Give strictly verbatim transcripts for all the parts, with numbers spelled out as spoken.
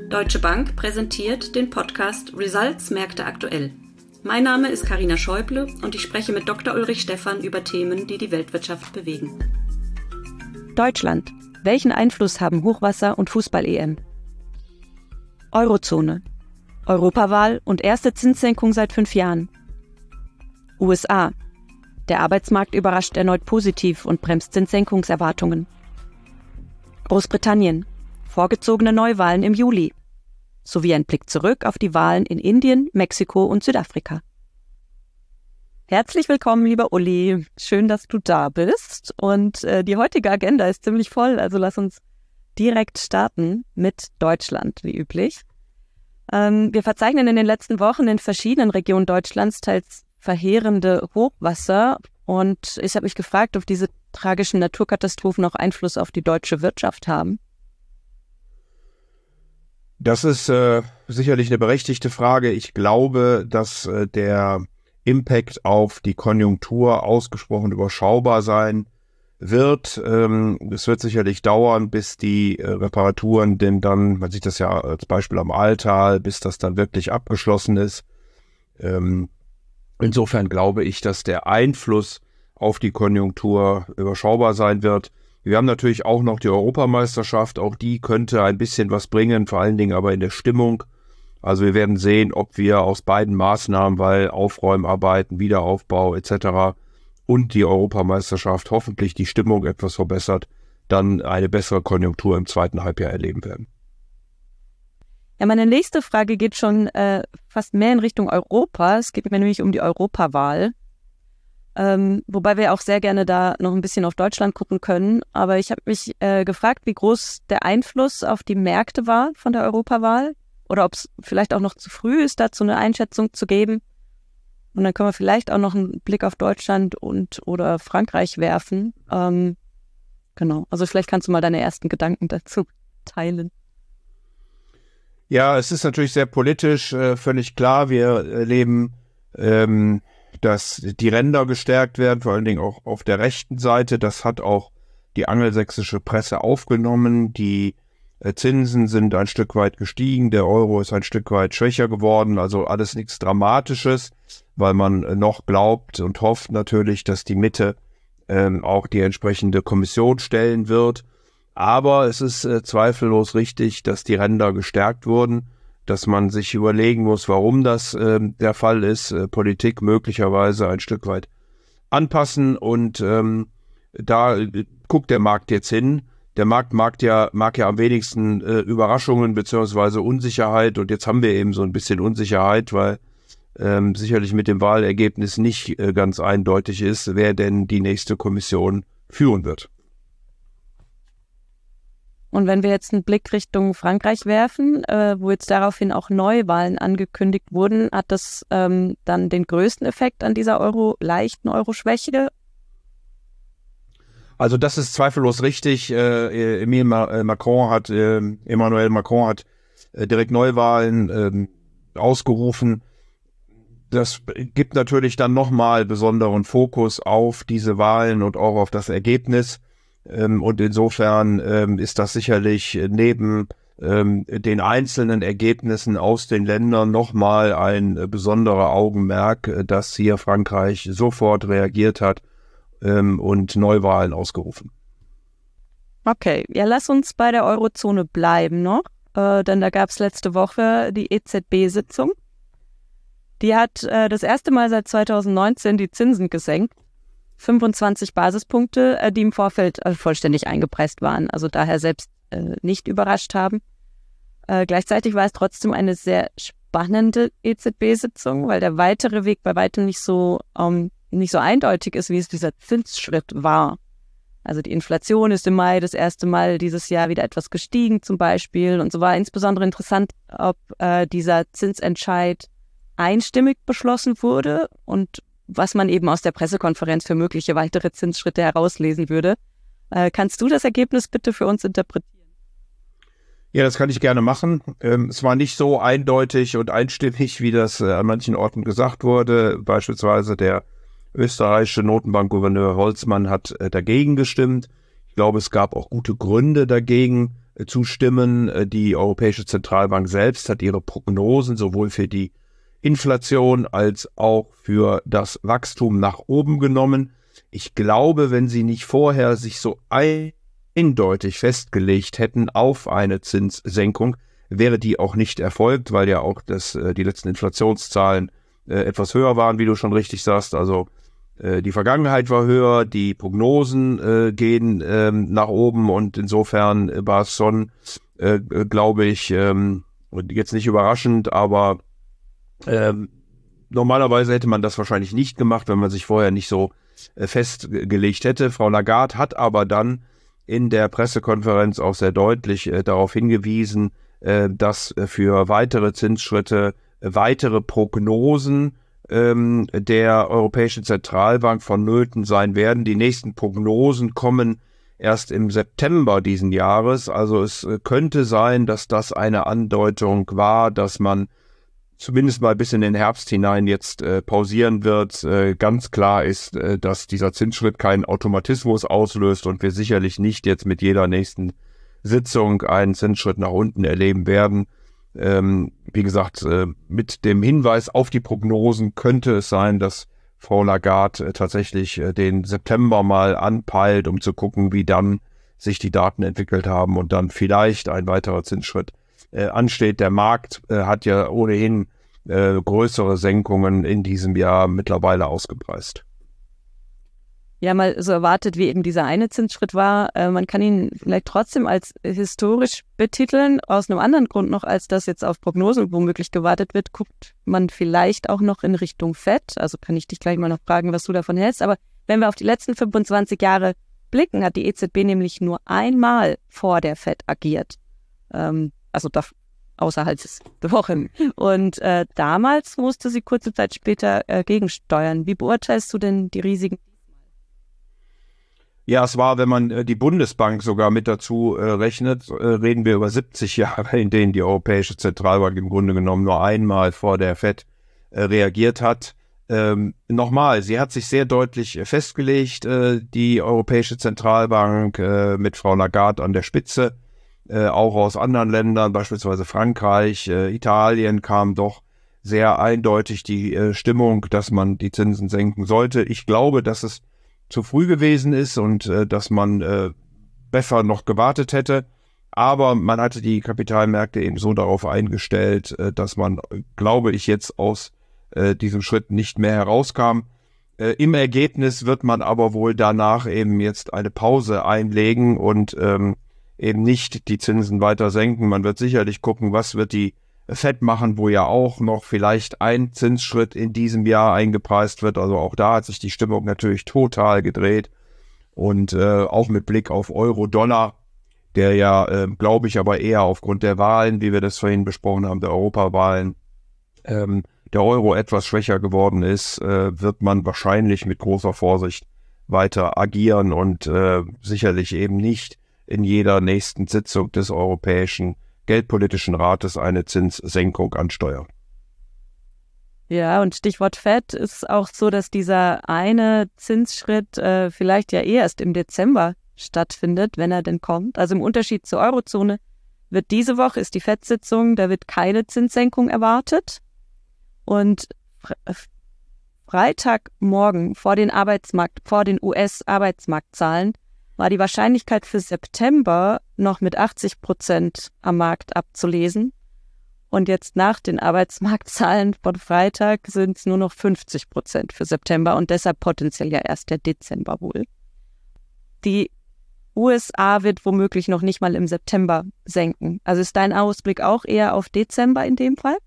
Deutsche Bank präsentiert den Podcast Results Märkte aktuell. Mein Name ist Carina Schäuble und ich spreche mit Doktor Ulrich Stephan über Themen, die die Weltwirtschaft bewegen. Deutschland. Welchen Einfluss haben Hochwasser und Fußball-E M? Eurozone. Europawahl und erste Zinssenkung seit fünf Jahren. U S A. Der Arbeitsmarkt überrascht erneut positiv und bremst Zinssenkungserwartungen. Großbritannien. Vorgezogene Neuwahlen im Juli. Sowie ein Blick zurück auf die Wahlen in Indien, Mexiko und Südafrika. Herzlich willkommen, lieber Uli. Schön, dass du da bist. Und äh, die heutige Agenda ist ziemlich voll, also lass uns direkt starten mit Deutschland, wie üblich. Ähm, wir verzeichnen in den letzten Wochen in verschiedenen Regionen Deutschlands teils verheerende Hochwasser. Und ich habe mich gefragt, ob diese tragischen Naturkatastrophen auch Einfluss auf die deutsche Wirtschaft haben. Das ist äh, sicherlich eine berechtigte Frage. Ich glaube, dass äh, der Impact auf die Konjunktur ausgesprochen überschaubar sein wird. Ähm, es wird sicherlich dauern, bis die äh, Reparaturen, denn dann, man sieht das ja als Beispiel am Ahrtal, bis das dann wirklich abgeschlossen ist. Ähm, insofern glaube ich, dass der Einfluss auf die Konjunktur überschaubar sein wird. Wir haben natürlich auch noch die Europameisterschaft, auch die könnte ein bisschen was bringen, vor allen Dingen aber in der Stimmung. Also wir werden sehen, ob wir aus beiden Maßnahmen, weil Aufräumarbeiten, Wiederaufbau et cetera und die Europameisterschaft hoffentlich die Stimmung etwas verbessert, dann eine bessere Konjunktur im zweiten Halbjahr erleben werden. Ja, meine nächste Frage geht schon äh, fast mehr in Richtung Europa. Es geht mir nämlich um die Europawahl. Ähm, wobei wir auch sehr gerne da noch ein bisschen auf Deutschland gucken können. Aber ich habe mich äh, gefragt, wie groß der Einfluss auf die Märkte war von der Europawahl oder ob es vielleicht auch noch zu früh ist, dazu eine Einschätzung zu geben. Und dann können wir vielleicht auch noch einen Blick auf Deutschland und oder Frankreich werfen. Ähm, genau, also vielleicht kannst du mal deine ersten Gedanken dazu teilen. Ja, es ist natürlich sehr politisch, äh, völlig klar. Wir erleben ähm, dass die Ränder gestärkt werden, vor allen Dingen auch auf der rechten Seite. Das hat auch die angelsächsische Presse aufgenommen. Die äh, Zinsen sind ein Stück weit gestiegen, der Euro ist ein Stück weit schwächer geworden, also alles nichts Dramatisches, weil man äh, noch glaubt und hofft natürlich, dass die Mitte ähm, auch die entsprechende Kommission stellen wird. Aber es ist äh, zweifellos richtig, dass die Ränder gestärkt wurden, dass man sich überlegen muss, warum das äh, der Fall ist, äh, Politik möglicherweise ein Stück weit anpassen und ähm, da äh, guckt der Markt jetzt hin. Der Markt mag ja, mag ja am wenigsten äh, Überraschungen beziehungsweise Unsicherheit und jetzt haben wir eben so ein bisschen Unsicherheit, weil ähm, sicherlich mit dem Wahlergebnis nicht äh, ganz eindeutig ist, wer denn die nächste Kommission führen wird. Und wenn wir jetzt einen Blick Richtung Frankreich werfen, äh, wo jetzt daraufhin auch Neuwahlen angekündigt wurden, hat das ähm, dann den größten Effekt an dieser Euro, leichten Euro-Schwäche? Also das ist zweifellos richtig. Äh, Emil Macron hat, äh, Emmanuel Macron hat äh, direkt Neuwahlen äh, ausgerufen. Das gibt natürlich dann nochmal besonderen Fokus auf diese Wahlen und auch auf das Ergebnis. Und insofern ähm, ist das sicherlich neben ähm, den einzelnen Ergebnissen aus den Ländern nochmal ein äh, besonderer Augenmerk, äh, dass hier Frankreich sofort reagiert hat ähm, und Neuwahlen ausgerufen. Okay, ja, lass uns bei der Eurozone bleiben noch, äh, denn da gab es letzte Woche die E Z B-Sitzung. Die hat äh, das erste Mal seit zweitausendneunzehn die Zinsen gesenkt. fünfundzwanzig Basispunkte, die im Vorfeld vollständig eingepreist waren, also daher selbst äh, nicht überrascht haben. Äh, gleichzeitig war es trotzdem eine sehr spannende E Z B-Sitzung, weil der weitere Weg bei weitem nicht so ähm, nicht so eindeutig ist, wie es dieser Zinsschritt war. Also die Inflation ist im Mai das erste Mal dieses Jahr wieder etwas gestiegen zum Beispiel und so war insbesondere interessant, ob äh, dieser Zinsentscheid einstimmig beschlossen wurde und was man eben aus der Pressekonferenz für mögliche weitere Zinsschritte herauslesen würde. Äh, kannst du das Ergebnis bitte für uns interpretieren? Ja, das kann ich gerne machen. Ähm, es war nicht so eindeutig und einstimmig, wie das äh, an manchen Orten gesagt wurde. Beispielsweise der österreichische Notenbankgouverneur Holzmann hat äh, dagegen gestimmt. Ich glaube, es gab auch gute Gründe dagegen äh, zustimmen. Äh, die Europäische Zentralbank selbst hat ihre Prognosen sowohl für die Inflation als auch für das Wachstum nach oben genommen. Ich glaube, wenn sie nicht vorher sich so eindeutig festgelegt hätten auf eine Zinssenkung, wäre die auch nicht erfolgt, weil ja auch das, äh, die letzten Inflationszahlen äh, etwas höher waren, wie du schon richtig sagst. Also äh, die Vergangenheit war höher, die Prognosen äh, gehen ähm, nach oben und insofern äh, war es schon, äh, glaube ich, ähm, jetzt nicht überraschend, aber ähm, normalerweise hätte man das wahrscheinlich nicht gemacht, wenn man sich vorher nicht so äh, festgelegt hätte. Frau Lagarde hat aber dann in der Pressekonferenz auch sehr deutlich äh, darauf hingewiesen, äh, dass äh, für weitere Zinsschritte äh, weitere Prognosen ähm, der Europäischen Zentralbank vonnöten sein werden. Die nächsten Prognosen kommen erst im September diesen Jahres. Also es äh, könnte sein, dass das eine Andeutung war, dass man zumindest mal bis in den Herbst hinein jetzt äh, pausieren wird. Äh, ganz klar ist, äh, dass dieser Zinsschritt keinen Automatismus auslöst und wir sicherlich nicht jetzt mit jeder nächsten Sitzung einen Zinsschritt nach unten erleben werden. Ähm, wie gesagt, äh, mit dem Hinweis auf die Prognosen könnte es sein, dass Frau Lagarde äh, tatsächlich äh, den September mal anpeilt, um zu gucken, wie dann sich die Daten entwickelt haben und dann vielleicht ein weiterer Zinsschritt Äh, ansteht. Der Markt äh, hat ja ohnehin äh, größere Senkungen in diesem Jahr mittlerweile ausgepreist. Ja, mal so erwartet, wie eben dieser eine Zinsschritt war. Äh, man kann ihn vielleicht trotzdem als historisch betiteln, aus einem anderen Grund noch, als dass jetzt auf Prognosen womöglich gewartet wird, guckt man vielleicht auch noch in Richtung Fed. Also kann ich dich gleich mal noch fragen, was du davon hältst. Aber wenn wir auf die letzten fünfundzwanzig Jahre blicken, hat die E Z B nämlich nur einmal vor der Fed agiert. Ähm, Also da, außerhalb des Wochen. Und äh, damals musste sie kurze Zeit später äh, gegensteuern. Wie beurteilst du denn die Risiken? Ja, es war, wenn man äh, die Bundesbank sogar mit dazu äh, rechnet, äh, reden wir über siebzig Jahre, in denen die Europäische Zentralbank im Grunde genommen nur einmal vor der Fed äh, reagiert hat. Ähm, nochmal, sie hat sich sehr deutlich äh, festgelegt, äh, die Europäische Zentralbank äh, mit Frau Lagarde an der Spitze. Äh, auch aus anderen Ländern, beispielsweise Frankreich, äh, Italien, kam doch sehr eindeutig die äh, Stimmung, dass man die Zinsen senken sollte. Ich glaube, dass es zu früh gewesen ist und äh, dass man äh, besser noch gewartet hätte. Aber man hatte die Kapitalmärkte eben so darauf eingestellt, äh, dass man, glaube ich, jetzt aus äh, diesem Schritt nicht mehr herauskam. Äh, im Ergebnis wird man aber wohl danach eben jetzt eine Pause einlegen und ähm, eben nicht die Zinsen weiter senken. Man wird sicherlich gucken, was wird die Fed machen, wo ja auch noch vielleicht ein Zinsschritt in diesem Jahr eingepreist wird. Also auch da hat sich die Stimmung natürlich total gedreht. Und äh, auch mit Blick auf Euro-Dollar, der ja, äh, glaube ich, aber eher aufgrund der Wahlen, wie wir das vorhin besprochen haben, der Europawahlen, ähm, der Euro etwas schwächer geworden ist, äh, wird man wahrscheinlich mit großer Vorsicht weiter agieren und äh, sicherlich eben nicht in jeder nächsten Sitzung des Europäischen Geldpolitischen Rates eine Zinssenkung ansteuern. Ja, und Stichwort Fed ist auch so, dass dieser eine Zinsschritt äh, vielleicht ja eh erst im Dezember stattfindet, wenn er denn kommt. Also im Unterschied zur Eurozone wird diese Woche ist die Fed-Sitzung, da wird keine Zinssenkung erwartet. Und Freitagmorgen vor den Arbeitsmarkt, vor den U S-Arbeitsmarktzahlen war die Wahrscheinlichkeit für September noch mit achtzig Prozent am Markt abzulesen. Und jetzt nach den Arbeitsmarktzahlen von Freitag sind es nur noch fünfzig Prozent für September und deshalb potenziell ja erst der Dezember wohl. Die U S A wird womöglich noch nicht mal im September senken. Also ist dein Ausblick auch eher auf Dezember in dem Fall?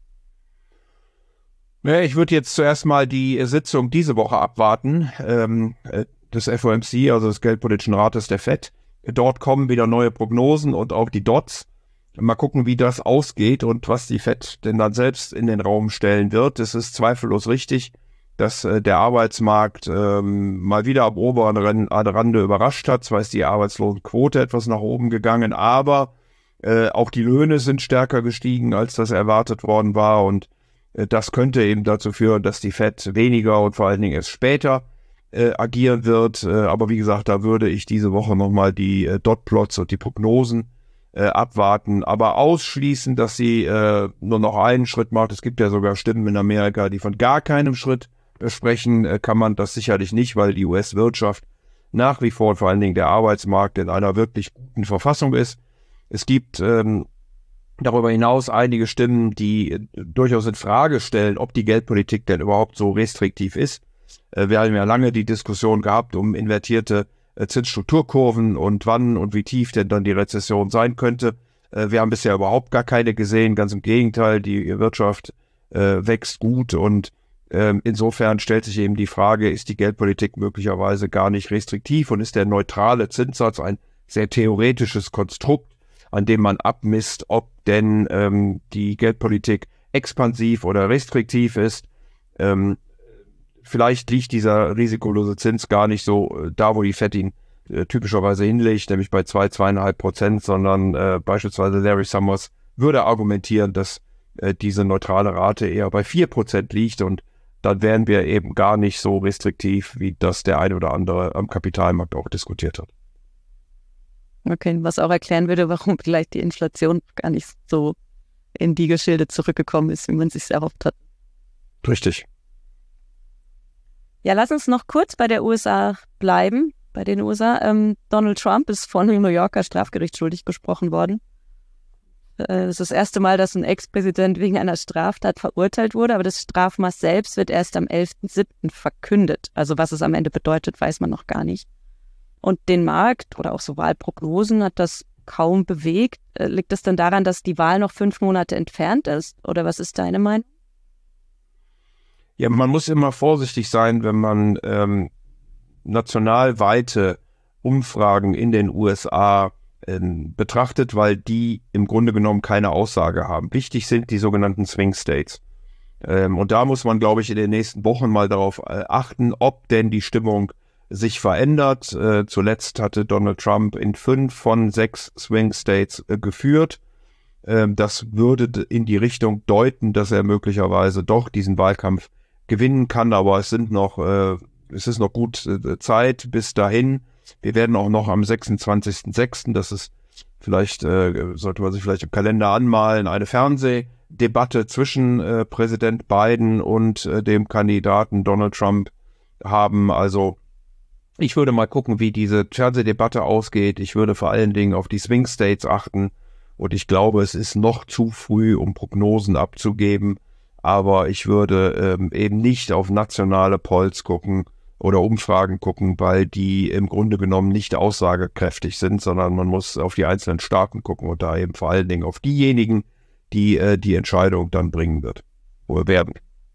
Ja, ich würde jetzt zuerst mal die Sitzung diese Woche abwarten. Ähm, des F O M C, also des Geldpolitischen Rates der Fed. Dort kommen wieder neue Prognosen und auch die Dots. Mal gucken, wie das ausgeht und was die Fed denn dann selbst in den Raum stellen wird. Es ist zweifellos richtig, dass äh, der Arbeitsmarkt ähm, mal wieder am oberen Rande überrascht hat. Zwar ist die Arbeitslosenquote etwas nach oben gegangen, aber äh, auch die Löhne sind stärker gestiegen, als das erwartet worden war. Und äh, das könnte eben dazu führen, dass die Fed weniger und vor allen Dingen erst später Äh, agieren wird, äh, aber wie gesagt, da würde ich diese Woche nochmal die äh, Dotplots und die Prognosen äh, abwarten. Aber ausschließen, dass sie äh, nur noch einen Schritt macht, es gibt ja sogar Stimmen in Amerika, die von gar keinem Schritt äh, sprechen, äh, kann man das sicherlich nicht, weil die U S-Wirtschaft nach wie vor, vor allen Dingen der Arbeitsmarkt, in einer wirklich guten Verfassung ist. Es gibt ähm, darüber hinaus einige Stimmen, die äh, durchaus in Frage stellen, ob die Geldpolitik denn überhaupt so restriktiv ist. Äh, wir haben ja lange die Diskussion gehabt um invertierte äh, Zinsstrukturkurven und wann und wie tief denn dann die Rezession sein könnte. Äh, wir haben bisher überhaupt gar keine gesehen, ganz im Gegenteil, die Wirtschaft äh, wächst gut und ähm, insofern stellt sich eben die Frage, ist die Geldpolitik möglicherweise gar nicht restriktiv und ist der neutrale Zinssatz ein sehr theoretisches Konstrukt, an dem man abmisst, ob denn ähm, die Geldpolitik expansiv oder restriktiv ist. Ähm, vielleicht liegt dieser risikolose Zins gar nicht so äh, da, wo die Fed ihn äh, typischerweise hinlegt, nämlich bei zwei, zweieinhalb Prozent, sondern äh, beispielsweise Larry Summers würde argumentieren, dass äh, diese neutrale Rate eher bei vier Prozent liegt und dann wären wir eben gar nicht so restriktiv, wie das der eine oder andere am Kapitalmarkt auch diskutiert hat. Okay, was auch erklären würde, warum vielleicht die Inflation gar nicht so in die Geschilde zurückgekommen ist, wie man sich erhofft hat. Richtig. Ja, lass uns noch kurz bei der U S A bleiben, bei den U S A. Ähm, Donald Trump ist von dem New Yorker Strafgericht schuldig gesprochen worden. Es äh, ist das erste Mal, dass ein Ex-Präsident wegen einer Straftat verurteilt wurde, aber das Strafmaß selbst wird erst am elften siebten verkündet. Also was es am Ende bedeutet, weiß man noch gar nicht. Und den Markt oder auch so Wahlprognosen hat das kaum bewegt. Äh, liegt es denn daran, dass die Wahl noch fünf Monate entfernt ist? Oder was ist deine Meinung? Ja, man muss immer vorsichtig sein, wenn man ähm, nationalweite Umfragen in den U S A ähm, betrachtet, weil die im Grunde genommen keine Aussage haben. Wichtig sind die sogenannten Swing States. Ähm, und da muss man, glaube ich, in den nächsten Wochen mal darauf äh, achten, ob denn die Stimmung sich verändert. Äh, zuletzt hatte Donald Trump in fünf von sechs Swing States äh, geführt. Ähm, das würde in die Richtung deuten, dass er möglicherweise doch diesen Wahlkampf gewinnen kann, aber es sind noch, äh, es ist noch gut äh, Zeit bis dahin. Wir werden auch noch am sechsundzwanzigsten sechsten, das ist vielleicht, äh, sollte man sich vielleicht im Kalender anmalen, eine Fernsehdebatte zwischen äh, Präsident Biden und äh, dem Kandidaten Donald Trump haben. Also ich würde mal gucken, wie diese Fernsehdebatte ausgeht. Ich würde vor allen Dingen auf die Swing States achten und ich glaube, es ist noch zu früh, um Prognosen abzugeben. Aber ich würde ähm, eben nicht auf nationale Polls gucken oder Umfragen gucken, weil die im Grunde genommen nicht aussagekräftig sind, sondern man muss auf die einzelnen Staaten gucken und da eben vor allen Dingen auf diejenigen, die äh, die Entscheidung dann bringen wird oder werden.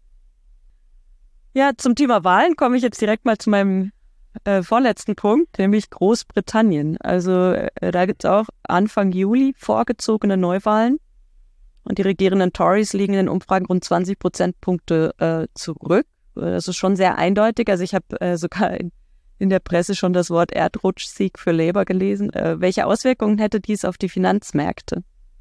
Ja, zum Thema Wahlen komme ich jetzt direkt mal zu meinem äh, vorletzten Punkt, nämlich Großbritannien. Also äh, da gibt es auch Anfang Juli vorgezogene Neuwahlen. Und die regierenden Tories liegen in den Umfragen rund zwanzig Prozentpunkte äh, zurück. Das ist schon sehr eindeutig. Also ich habe äh, sogar in, in der Presse schon das Wort Erdrutschsieg für Labour gelesen. Äh, welche Auswirkungen hätte dies auf die Finanzmärkte?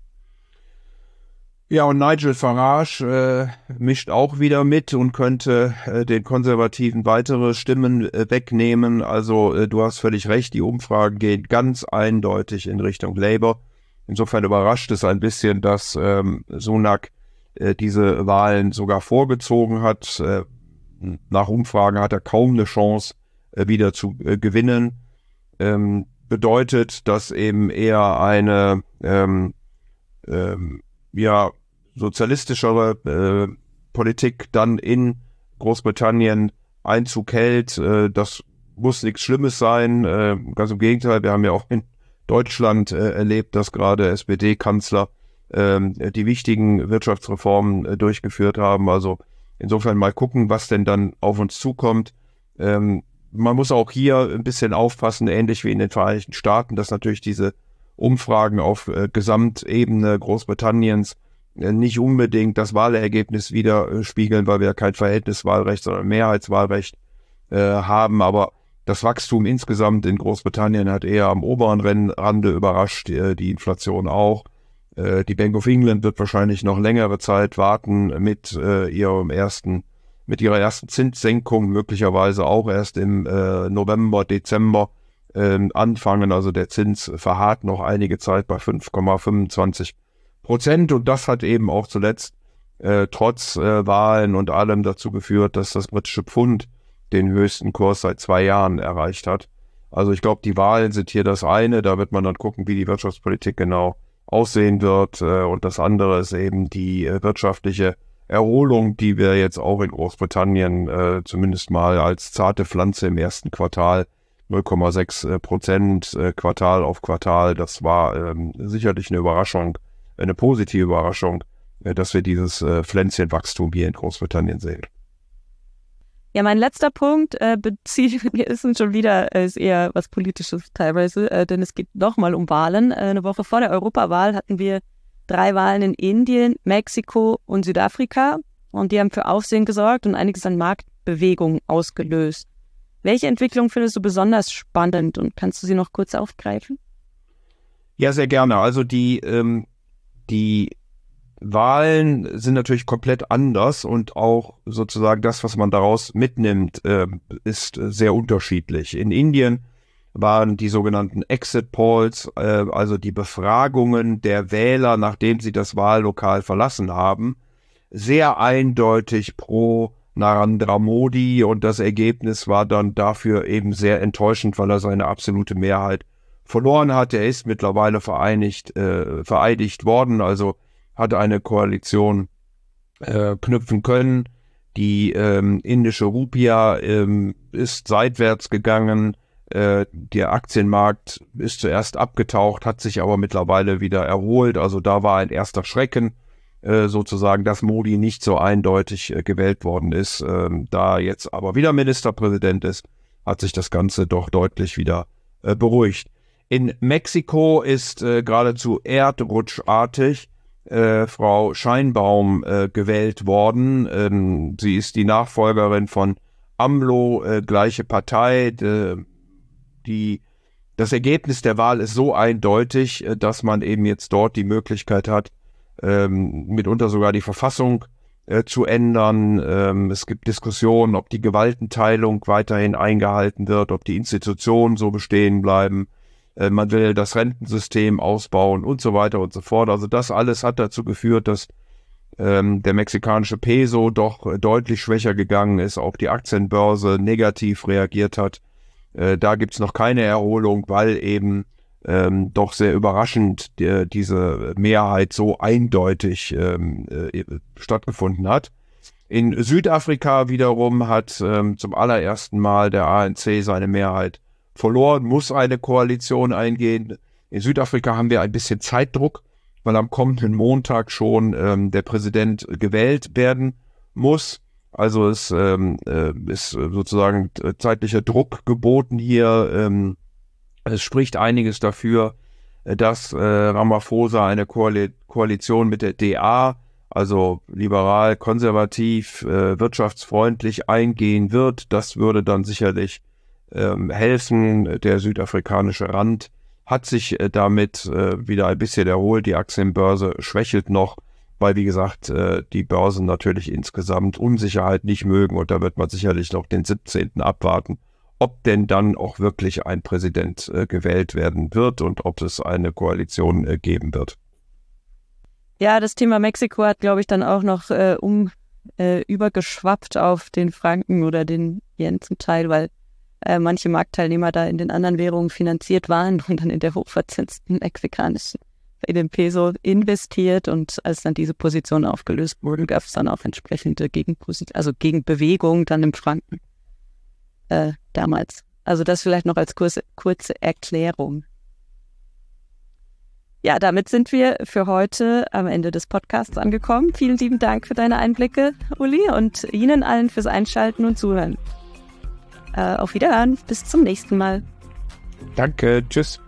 Ja, und Nigel Farage äh, mischt auch wieder mit und könnte äh, den Konservativen weitere Stimmen äh, wegnehmen. Also äh, du hast völlig recht, die Umfragen gehen ganz eindeutig in Richtung Labour. Insofern überrascht es ein bisschen, dass ähm, Sunak äh, diese Wahlen sogar vorgezogen hat. Äh, nach Umfragen hat er kaum eine Chance, äh, wieder zu äh, gewinnen. Ähm, bedeutet, dass eben eher eine ähm, ähm, ja, sozialistischere äh, Politik dann in Großbritannien Einzug hält. Äh, das muss nichts Schlimmes sein. Äh, ganz im Gegenteil, wir haben ja auch in Deutschland äh, erlebt, dass gerade S P D-Kanzler ähm, die wichtigen Wirtschaftsreformen äh, durchgeführt haben. Also insofern mal gucken, was denn dann auf uns zukommt. Ähm, man muss auch hier ein bisschen aufpassen, ähnlich wie in den Vereinigten Staaten, dass natürlich diese Umfragen auf äh, Gesamtebene Großbritanniens äh, nicht unbedingt das Wahlergebnis widerspiegeln, weil wir ja kein Verhältniswahlrecht, sondern Mehrheitswahlrecht äh, haben. Aber das Wachstum insgesamt in Großbritannien hat eher am oberen Rande überrascht, die Inflation auch. Die Bank of England wird wahrscheinlich noch längere Zeit warten mit ihrem ersten, mit ihrer ersten Zinssenkung, möglicherweise auch erst im November, Dezember. ähm, anfangen. Also der Zins verharrt noch einige Zeit bei fünf Komma fünfundzwanzig Prozent und das hat eben auch zuletzt äh, trotz äh, Wahlen und allem dazu geführt, dass das britische Pfund den höchsten Kurs seit zwei Jahren erreicht hat. Also ich glaube, die Wahlen sind hier das eine, da wird man dann gucken, wie die Wirtschaftspolitik genau aussehen wird äh, und das andere ist eben die äh, wirtschaftliche Erholung, die wir jetzt auch in Großbritannien äh, zumindest mal als zarte Pflanze im ersten Quartal null Komma sechs Prozent äh, Quartal auf Quartal, das war ähm, sicherlich eine Überraschung, eine positive Überraschung, äh, dass wir dieses äh, Pflänzchenwachstum hier in Großbritannien sehen. Ja, mein letzter Punkt äh, bezieht, ist schon wieder äh, ist eher was Politisches teilweise, äh, denn es geht nochmal um Wahlen. Äh, eine Woche vor der Europawahl hatten wir drei Wahlen in Indien, Mexiko und Südafrika und die haben für Aufsehen gesorgt und einiges an Marktbewegung ausgelöst. Welche Entwicklung findest du besonders spannend und kannst du sie noch kurz aufgreifen? Ja, sehr gerne. Also die, ähm, die Wahlen sind natürlich komplett anders und auch sozusagen das, was man daraus mitnimmt, äh, ist sehr unterschiedlich. In Indien waren die sogenannten Exit Polls, äh, also die Befragungen der Wähler, nachdem sie das Wahllokal verlassen haben, sehr eindeutig pro Narendra Modi und das Ergebnis war dann dafür eben sehr enttäuschend, weil er seine absolute Mehrheit verloren hat. Er ist mittlerweile vereinigt, äh, vereidigt worden, also hat eine Koalition äh, knüpfen können. Die ähm, indische Rupia ähm, ist seitwärts gegangen. Äh, der Aktienmarkt ist zuerst abgetaucht, hat sich aber mittlerweile wieder erholt. Also da war ein erster Schrecken, äh, sozusagen, dass Modi nicht so eindeutig äh, gewählt worden ist. Ähm, da jetzt aber wieder Ministerpräsident ist, hat sich das Ganze doch deutlich wieder äh, beruhigt. In Mexiko ist äh, geradezu erdrutschartig Äh, Frau Scheinbaum äh, gewählt worden. Ähm, sie ist die Nachfolgerin von AMLO, äh, gleiche Partei. De, die, das Ergebnis der Wahl ist so eindeutig, äh, dass man eben jetzt dort die Möglichkeit hat, ähm, mitunter sogar die Verfassung äh, zu ändern. Ähm, es gibt Diskussionen, ob die Gewaltenteilung weiterhin eingehalten wird, ob die Institutionen so bestehen bleiben. Man will das Rentensystem ausbauen und so weiter und so fort. Also das alles hat dazu geführt, dass ähm, der mexikanische Peso doch äh, deutlich schwächer gegangen ist, auch die Aktienbörse negativ reagiert hat. Äh, da gibt's noch keine Erholung, weil eben ähm, doch sehr überraschend die, diese Mehrheit so eindeutig ähm, äh, stattgefunden hat. In Südafrika wiederum hat ähm, zum allerersten Mal der A N C seine Mehrheit verloren, muss eine Koalition eingehen. In Südafrika haben wir ein bisschen Zeitdruck, weil am kommenden Montag schon ähm, der Präsident gewählt werden muss. Also es ähm, äh, ist sozusagen zeitlicher Druck geboten hier. Ähm, es spricht einiges dafür, dass äh, Ramaphosa eine Koali- Koalition mit der D A, also liberal, konservativ, äh, wirtschaftsfreundlich eingehen wird. Das würde dann sicherlich Ähm, helfen. Der südafrikanische Rand hat sich äh, damit äh, wieder ein bisschen erholt. Die Aktienbörse schwächelt noch, weil, wie gesagt, äh, die Börsen natürlich insgesamt Unsicherheit nicht mögen und da wird man sicherlich noch den siebzehnten abwarten, ob denn dann auch wirklich ein Präsident äh, gewählt werden wird und ob es eine Koalition äh, geben wird. Ja, das Thema Mexiko hat, glaube ich, dann auch noch äh, um äh, übergeschwappt auf den Franken oder den Yen zum Teil, weil Äh, manche Marktteilnehmer da in den anderen Währungen finanziert waren und dann in der hochverzinsten mexikanischen, in den Peso investiert und als dann diese Position aufgelöst wurde, gab es dann auch entsprechende Gegenposition, also Gegenbewegung dann im Franken äh, damals. Also das vielleicht noch als kurze, kurze Erklärung. Ja, damit sind wir für heute am Ende des Podcasts angekommen. Vielen lieben Dank für deine Einblicke, Uli, und Ihnen allen fürs Einschalten und Zuhören. Auf Wiederhören, bis zum nächsten Mal. Danke, tschüss.